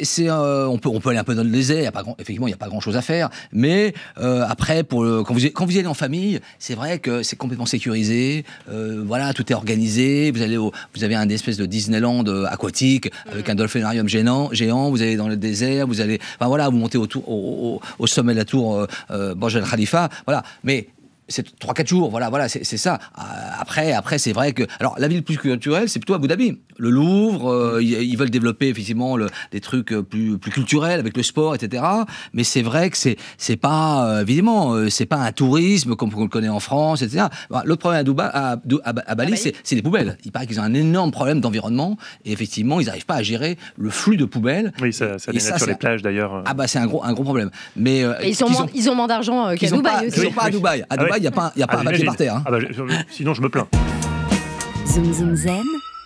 on peut aller un peu dans le désert. Effectivement il y a pas grand chose à faire. Mais après quand vous y allez en famille, c'est vrai que c'est complètement sécurisé. Voilà, tout est organisé. Vous avez un espèce de Disneyland aquatique avec un dolphinarium géant. Vous allez dans le désert. Vous allez, vous montez au sommet de la tour Burj Al Khalifa. Voilà, mais c'est 3-4 jours, voilà, c'est ça. Après, c'est vrai que... Alors, la ville plus culturelle, c'est plutôt Abu Dhabi. le Louvre, ils veulent développer effectivement des trucs plus culturels avec le sport, etc. Mais c'est vrai que c'est pas évidemment c'est pas un tourisme comme on le connaît en France, etc. Le problème à Bali, c'est les poubelles. Il paraît qu'ils ont un énorme problème d'environnement et effectivement ils n'arrivent pas à gérer le flux de poubelles. Oui, ça dénature les plages d'ailleurs. Ah bah c'est un gros problème. Mais ils ont moins d'argent qu'à Dubaï aussi. Ils sont pas à Dubaï. À Dubaï, il y a pas un papier par terre. Sinon je me plains. Zoom Zoom Zen,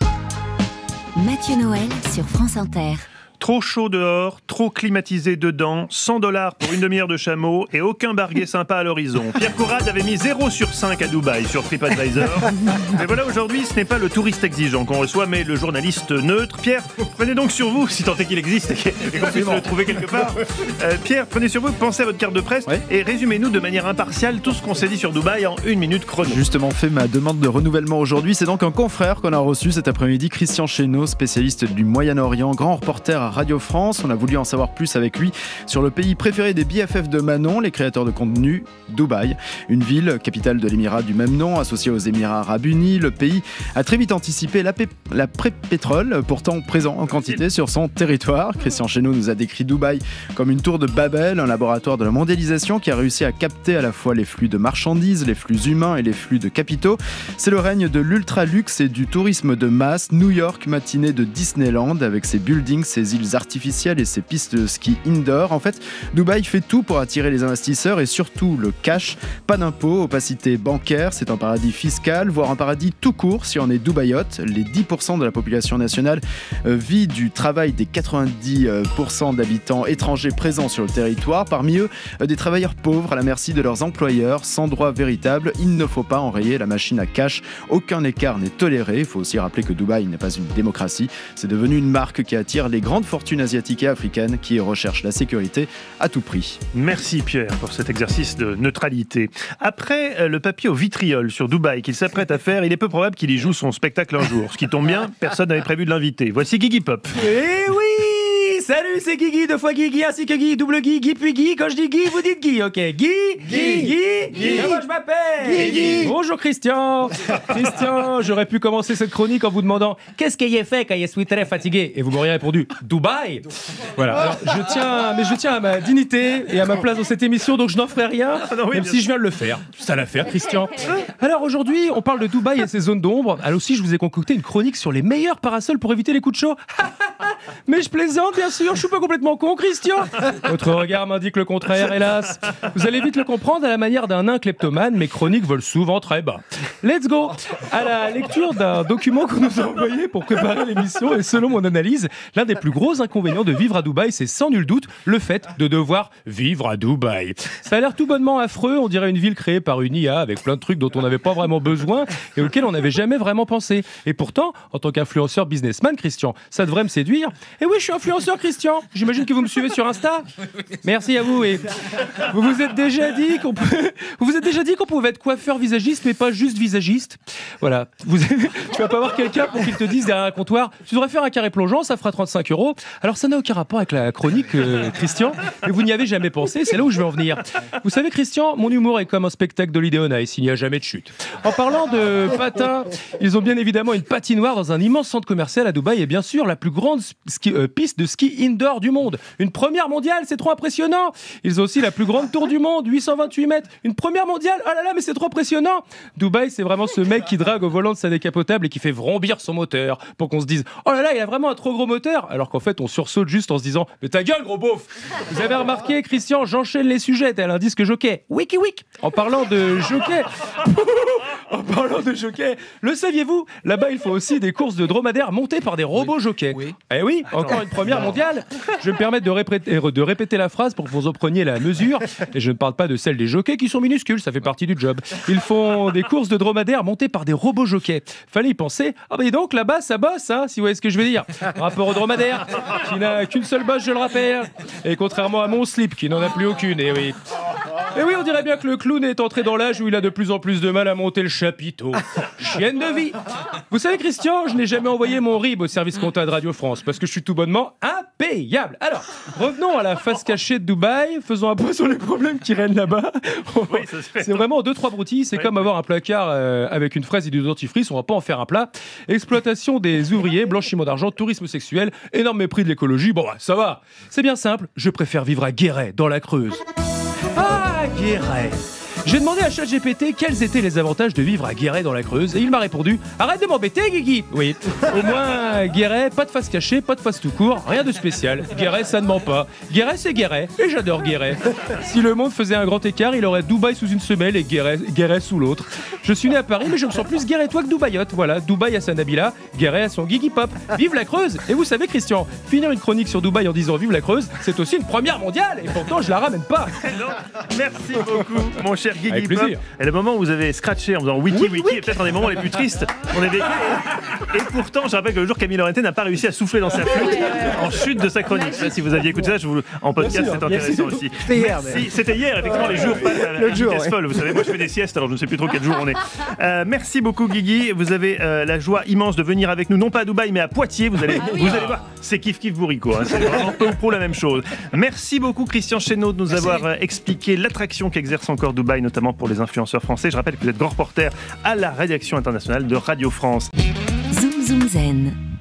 Mathieu Noël sur France Inter. Trop chaud dehors, trop climatisé dedans, $100 pour une demi-heure de chameau et aucun barguet sympa à l'horizon. Pierre Courade avait mis 0 sur 5 à Dubaï sur TripAdvisor. Mais voilà, aujourd'hui, ce n'est pas le touriste exigeant qu'on reçoit, mais le journaliste neutre. Pierre, prenez donc sur vous, si tant est qu'il existe et qu'on puisse le trouver quelque part. Pierre, prenez sur vous, pensez à votre carte de presse et résumez-nous de manière impartiale tout ce qu'on s'est dit sur Dubaï en 1 minute chrono. Justement fait ma demande de renouvellement aujourd'hui. C'est donc un confrère qu'on a reçu cet après-midi, Christian Chesneau, spécialiste du Moyen-Orient, grand reporter à Radio France. On a voulu en savoir plus avec lui sur le pays préféré des BFF de Manon, les créateurs de contenu, Dubaï. Une ville, capitale de l'émirat du même nom, associée aux Émirats Arabes Unis. Le pays a très vite anticipé l'après-pétrole, pourtant présent en quantité sur son territoire. Christian Chesneau nous a décrit Dubaï comme une tour de Babel, un laboratoire de la mondialisation qui a réussi à capter à la fois les flux de marchandises, les flux humains et les flux de capitaux. C'est le règne de l'ultra-luxe et du tourisme de masse. New York, matinée de Disneyland, avec ses buildings, ses îles artificielles et ses pistes de ski indoor. En fait, Dubaï fait tout pour attirer les investisseurs et surtout le cash. Pas d'impôts, opacité bancaire, c'est un paradis fiscal, voire un paradis tout court si on est dubaïote. Les 10% de la population nationale vit du travail des 90% d'habitants étrangers présents sur le territoire. Parmi eux, des travailleurs pauvres à la merci de leurs employeurs, sans droit véritable. Il ne faut pas enrayer la machine à cash. Aucun écart n'est toléré. Il faut aussi rappeler que Dubaï n'est pas une démocratie. C'est devenu une marque qui attire les grandes fortunes asiatiques et africaines qui recherchent la sécurité à tout prix. Merci Pierre pour cet exercice de neutralité. Après le papier au vitriol sur Dubaï qu'il s'apprête à faire, il est peu probable qu'il y joue son spectacle un jour. Ce qui tombe bien, personne n'avait prévu de l'inviter. Voici Guigui Pop. Eh oui, salut, c'est Guigui, 2 fois Guigui, ainsi que Guy, double Guy, Guy puis Guy. Quand je dis Guy, vous dites Guy, ok. Guy. Comment je m'appelle Guy. Bonjour Christian, j'aurais pu commencer cette chronique en vous demandant qu'est-ce qu'il y a fait quand je suis très fatigué. Et vous m'auriez répondu Dubaï. Voilà, alors, je tiens à ma dignité et à ma place dans cette émission, donc je n'en ferai rien, même si je viens de le faire. C'est à l'affaire, Christian. Alors aujourd'hui, on parle de Dubaï et ses zones d'ombre. Alors aussi, je vous ai concocté une chronique sur les meilleurs parasols pour éviter les coups de chaud. Mais je plaisante, bien sûr, je suis pas complètement con, Christian. Votre regard m'indique le contraire, hélas. Vous allez vite le comprendre, à la manière d'un nain kleptomane, mes chroniques volent souvent très bas. Let's go. À la lecture d'un document qu'on nous a envoyé pour préparer l'émission, et selon mon analyse, l'un des plus gros inconvénients de vivre à Dubaï, c'est sans nul doute le fait de devoir vivre à Dubaï. Ça a l'air tout bonnement affreux, on dirait une ville créée par une IA avec plein de trucs dont on n'avait pas vraiment besoin et auxquels on n'avait jamais vraiment pensé. Et pourtant, en tant qu'influenceur businessman, Christian, ça devrait me séduire. Et oui, je suis influenceur, Christian. J'imagine que vous me suivez sur Insta. Merci à vous. Et vous vous êtes déjà dit qu'on pouvait être coiffeur visagiste, mais pas juste visagiste. Voilà. Tu vas pas voir quelqu'un pour qu'il te dise derrière un comptoir, tu devrais faire un carré plongeant, ça fera 35 €. Alors ça n'a aucun rapport avec la chronique, Christian, mais vous n'y avez jamais pensé, c'est là où je veux en venir. Vous savez, Christian, mon humour est comme un spectacle d'Holiday on Ice, il n'y a jamais de chute. En parlant de patins, ils ont bien évidemment une patinoire dans un immense centre commercial à Dubaï et bien sûr la plus grande piste de ski indoor du monde. Une première mondiale, c'est trop impressionnant. Ils ont aussi la plus grande tour du monde, 828 mètres. Une première mondiale, oh là là, mais c'est trop impressionnant. Dubaï, c'est vraiment ce mec qui drague au volant de sa décapotable et qui fait vrombir son moteur pour qu'on se dise oh là là, il a vraiment un trop gros moteur, alors qu'en fait on sursaute juste en se disant mais ta gueule gros beauf. Vous avez remarqué, Christian, j'enchaîne les sujets tel un disque jockey. Wiki. En parlant de jockey, le saviez-vous, là-bas il faut aussi des courses de dromadaires montées par des robots jockeys. Oui. Eh oui, encore une première mondiale. Je vais me permettre de répéter la phrase pour que vous en preniez la mesure. Et je ne parle pas de celle des jockeys qui sont minuscules, ça fait partie du job. Ils font des courses de dromadaires montées par des robots jockeys. Fallait y penser. Ah bah donc là-bas ça bosse, hein, si vous voyez ce que je veux dire. Rapport au dromadaire, qui n'a qu'une seule bosse, je le rappelle. Et contrairement à mon slip, qui n'en a plus aucune, et oui. Et oui, on dirait bien que le clown est entré dans l'âge où il a de plus en plus de mal à monter le chapiteau. Chienne de vie. Vous savez, Christian, je n'ai jamais envoyé mon RIB au service compta de Radio France parce que je suis tout bonnement impayable. Alors, revenons à la face cachée de Dubaï, faisons un point sur les problèmes qui règnent là-bas. Oui, c'est vraiment 2-3 broutilles, c'est comme avoir un placard avec une fraise et du dentifrice, on va pas en faire un plat. Exploitation des ouvriers, blanchiment d'argent, tourisme sexuel, énorme mépris de l'écologie, bon ça va. C'est bien simple, je préfère vivre à Guéret, dans la Creuse. Ah, Guéret. J'ai demandé à ChatGPT quels étaient les avantages de vivre à Guéret dans la Creuse et il m'a répondu « Arrête de m'embêter, Guigui !» Oui, au moins Guéret, pas de face cachée, pas de face tout court, rien de spécial. Guéret, ça ne ment pas. Guéret, c'est Guéret et j'adore Guéret. Si le monde faisait un grand écart, il aurait Dubaï sous une semelle et Guéret sous l'autre. Je suis né à Paris, mais je me sens plus guérettois que Dubaïote. Voilà, Dubaï à sa Nabila, Guéret à son Guigui Pop. Vive la Creuse! Et vous savez, Christian, finir une chronique sur Dubaï en disant « Vive la Creuse », c'est aussi une première mondiale et pourtant je la ramène pas. Merci beaucoup, mon cher Guigui Pop. Et le moment où vous avez scratché en faisant wiki est peut-être un des moments les plus tristes qu'on ait vécu. Et pourtant, je rappelle que le jour Camille Laurentin n'a pas réussi à souffler dans sa flûte en chute de sa chronique. Là, si vous aviez écouté ça, en podcast, c'est intéressant aussi. C'était hier. C'était hier, effectivement, les jours passent à la vitesse folle. Vous savez, moi je fais des siestes, alors je ne sais plus trop quel jour on est. Merci beaucoup, Guigui. Vous avez la joie immense de venir avec nous, non pas à Dubaï, mais à Poitiers. Vous allez voir, c'est kiff bourrico. C'est vraiment peu ou prou la même chose. Merci beaucoup, Christian Chesneau, de nous avoir expliqué l'attraction qu'exerce encore Dubaï, notamment pour les influenceurs français. Je rappelle que vous êtes grand reporter à la rédaction internationale de Radio France. Zoom Zoom Zen.